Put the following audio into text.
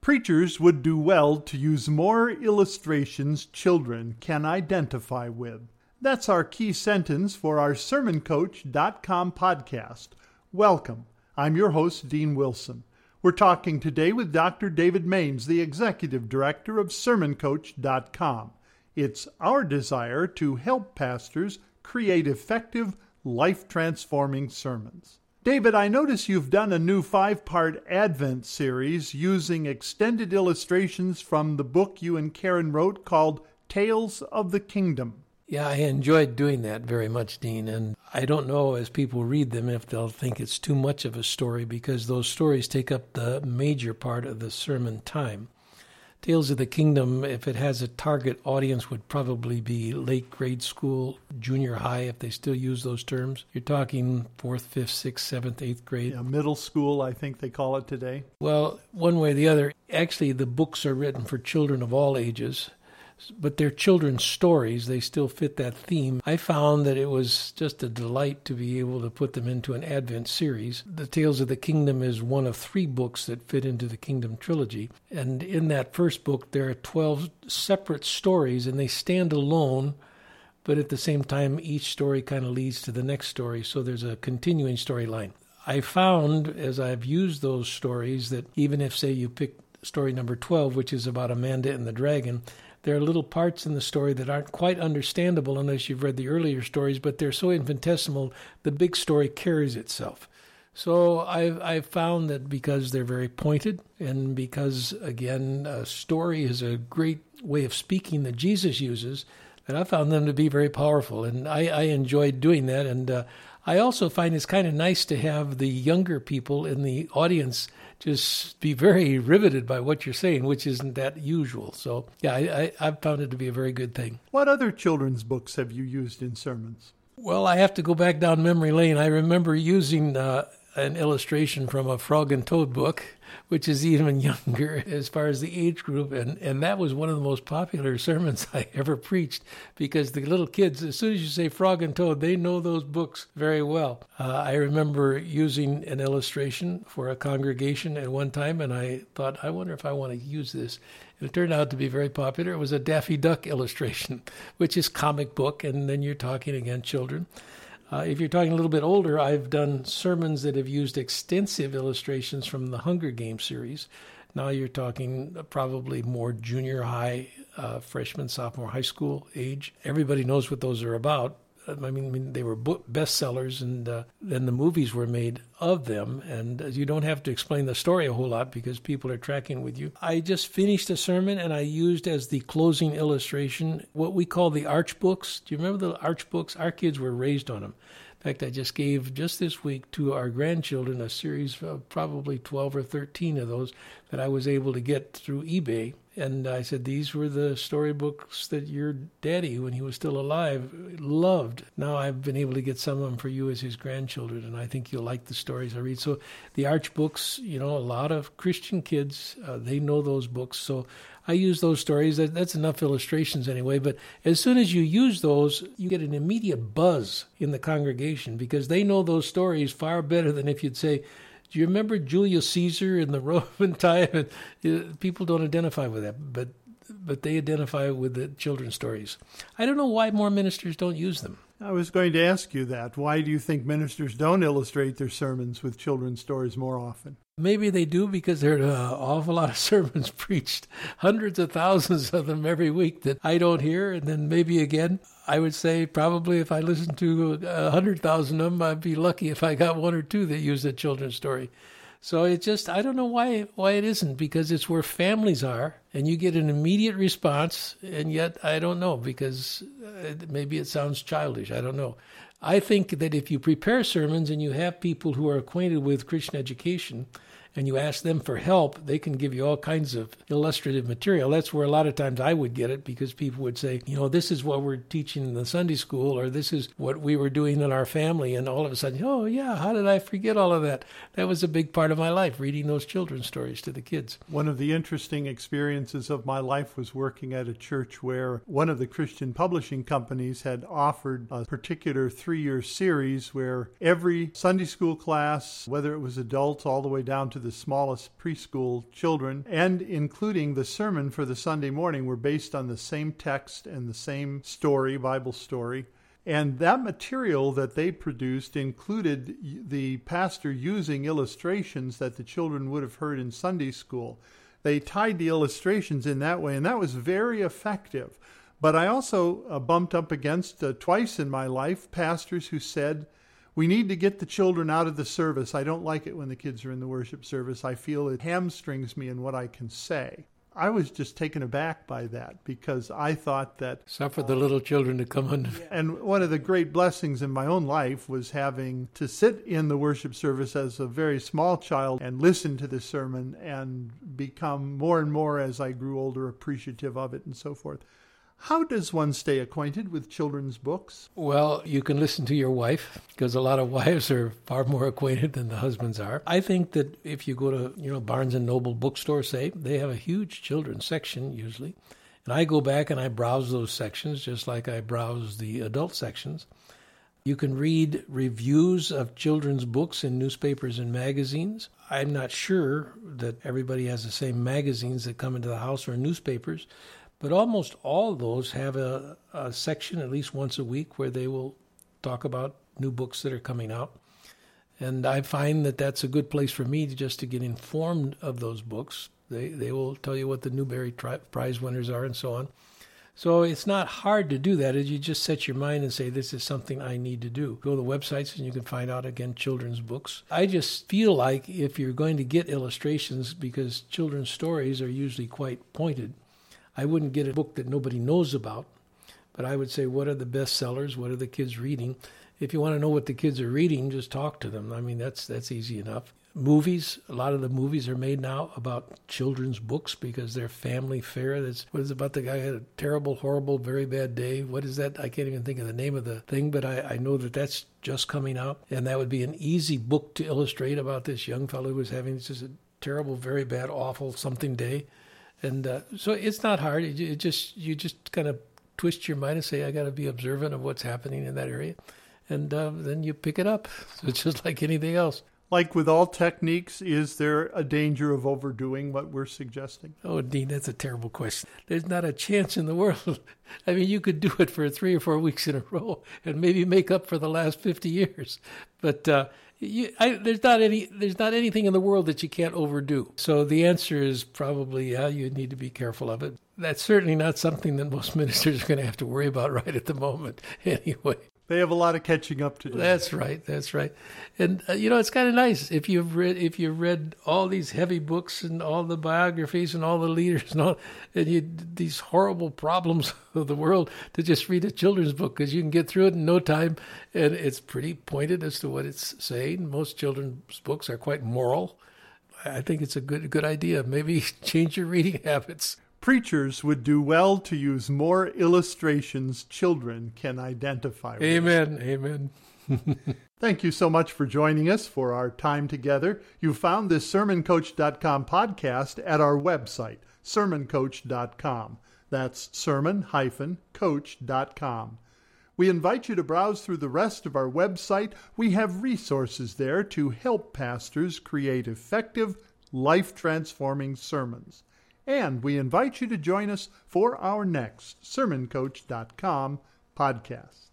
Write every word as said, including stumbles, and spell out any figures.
Preachers would do well to use more illustrations children can identify with. That's our key sentence for our sermon coach dot com podcast. Welcome. I'm your host, Dean Wilson. We're talking today with Doctor David Maines, the Executive Director of sermon coach dot com. It's our desire to help pastors create effective, life-transforming sermons. David, I notice you've done a new five-part Advent series using extended illustrations from the book you and Karen wrote called Tales of the Kingdom. Yeah, I enjoyed doing that very much, Dean, and I don't know as people read them if they'll think it's too much of a story because those stories take up the major part of the sermon time. Tales of the Kingdom, if it has a target audience, would probably be late grade school, junior high, if they still use those terms. You're talking fourth, fifth, sixth, seventh, eighth grade. Yeah, middle school, I think they call it today. Well, one way or the other, actually the books are written for children of all ages, but they're children's stories. They still fit that theme. I found that it was just a delight to be able to put them into an Advent series. The Tales of the Kingdom is one of three books that fit into the Kingdom trilogy. And in that first book, there are twelve separate stories, and they stand alone, but at the same time, each story kind of leads to the next story. So there's a continuing storyline. I found, as I've used those stories, that even if, say, you pick story number twelve, which is about Amanda and the dragon, there are little parts in the story that aren't quite understandable unless you've read the earlier stories, but they're so infinitesimal, the big story carries itself. So I've, I've found that because they're very pointed and because, again, a story is a great way of speaking that Jesus uses, that I found them to be very powerful. And I, I enjoyed doing that. And uh, I also find it's kind of nice to have the younger people in the audience just be very riveted by what you're saying, which isn't that usual. So, yeah, I, I, I've found it to be a very good thing. What other children's books have you used in sermons? Well, I have to go back down memory lane. I remember using uh, an illustration from a Frog and Toad book, which is even younger as far as the age group. And, and that was one of the most popular sermons I ever preached because the little kids, as soon as you say Frog and Toad, they know those books very well. Uh, I remember using an illustration for a congregation at one time, and I thought, I wonder if I want to use this. And it turned out to be very popular. It was a Daffy Duck illustration, which is comic book, and then you're talking again children. Uh, if you're talking a little bit older, I've done sermons that have used extensive illustrations from the Hunger Games series. Now you're talking probably more junior high, uh, freshman, sophomore, high school age. Everybody knows what those are about. I mean, I mean they were book bestsellers, and uh, then the movies were made of them, and you don't have to explain the story a whole lot because people are tracking with you. I just finished a sermon, and I used as the closing illustration what we call the Arch books. Do you remember the Arch books? Our kids were raised on them. In fact, I just gave just this week to our grandchildren a series of probably twelve or thirteen of those that I was able to get through eBay. And I said, these were the storybooks that your daddy, when he was still alive, loved. Now I've been able to get some of them for you as his grandchildren, and I think you'll like the stories I read. So the Arch books, you know, a lot of Christian kids, uh, they know those books. So I use those stories. That, that's enough illustrations anyway. But as soon as you use those, you get an immediate buzz in the congregation because they know those stories far better than if you'd say, do you remember Julius Caesar in the Roman time? And people don't identify with that, but but they identify with the children's stories. I don't know why more ministers don't use them. I was going to ask you that. Why do you think ministers don't illustrate their sermons with children's stories more often? Maybe they do because there are an awful lot of sermons preached, hundreds of thousands of them every week that I don't hear. And then maybe again, I would say probably if I listened to a hundred thousand of them, I'd be lucky if I got one or two that used a children's story. So it just, I don't know why why it isn't, because it's where families are and you get an immediate response. And yet I don't know, because maybe it sounds childish. I don't know. I think that if you prepare sermons and you have people who are acquainted with Christian education and you ask them for help, they can give you all kinds of illustrative material. That's where a lot of times I would get it, because people would say, you know, this is what we're teaching in the Sunday school, or this is what we were doing in our family. And all of a sudden, oh, yeah, how did I forget all of that? That was a big part of my life, reading those children's stories to the kids. One of the interesting experiences of my life was working at a church where one of the Christian publishing companies had offered a particular three-year series where every Sunday school class, whether it was adults all the way down to the the smallest preschool children, and including the sermon for the Sunday morning, were based on the same text and the same story, Bible story. And that material that they produced included the pastor using illustrations that the children would have heard in Sunday school. They tied the illustrations in that way, and that was very effective. But I also uh, bumped up against, uh, twice in my life, pastors who said, we need to get the children out of the service. I don't like it when the kids are in the worship service. I feel it hamstrings me in what I can say. I was just taken aback by that because I thought that... Suffer the little children to come under. And one of the great blessings in my own life was having to sit in the worship service as a very small child and listen to the sermon and become more and more, as I grew older, appreciative of it and so forth. How does one stay acquainted with children's books? Well, you can listen to your wife, because a lot of wives are far more acquainted than the husbands are. I think that if you go to, you know, Barnes and Noble bookstore, say, they have a huge children's section usually. And I go back and I browse those sections just like I browse the adult sections. You can read reviews of children's books in newspapers and magazines. I'm not sure that everybody has the same magazines that come into the house or newspapers, but almost all of those have a, a section at least once a week where they will talk about new books that are coming out. And I find that that's a good place for me to just to get informed of those books. They they will tell you what the Newbery tri- Prize winners are and so on. So it's not hard to do that. You just set your mind and say, this is something I need to do. Go to the websites and you can find out, again, children's books. I just feel like if you're going to get illustrations, because children's stories are usually quite pointed, I wouldn't get a book that nobody knows about, but I would say, what are the best sellers? What are the kids reading? If you want to know what the kids are reading, just talk to them. I mean, that's that's easy enough. Movies, a lot of the movies are made now about children's books because they're family fare. That's what is it about the guy who had a terrible, horrible, very bad day? What is that? I can't even think of the name of the thing, but I, I know that that's just coming out. And that would be an easy book to illustrate about this young fellow who was having just a terrible, very bad, awful something day. And uh, so it's not hard. It, it just you just kind of twist your mind and say, I got to be observant of what's happening in that area. And uh, then you pick it up. So it's just like anything else. Like with all techniques, is there a danger of overdoing what we're suggesting? Oh, Dean, that's a terrible question. There's not a chance in the world. I mean, you could do it for three or four weeks in a row and maybe make up for the last fifty years. But uh, you, I, there's not any, there's not anything in the world that you can't overdo. So the answer is probably, yeah, you need to be careful of it. That's certainly not something that most ministers are going to have to worry about right at the moment anyway. They have a lot of catching up to do. That's right. That's right. And uh, you know, it's kind of nice if you've read if you've read all these heavy books and all the biographies and all the leaders and all and you these horrible problems of the world, to just read a children's book, because you can get through it in no time, and it's pretty pointed as to what it's saying. Most children's books are quite moral. I think it's a good good idea. Maybe change your reading habits. Preachers would do well to use more illustrations children can identify with. Amen. Amen. Thank you so much for joining us for our time together. You found this sermon coach dot com podcast at our website, sermon coach dot com. That's sermon coach dot com. We invite you to browse through the rest of our website. We have resources there to help pastors create effective, life-transforming sermons. And we invite you to join us for our next sermon coach dot com podcast.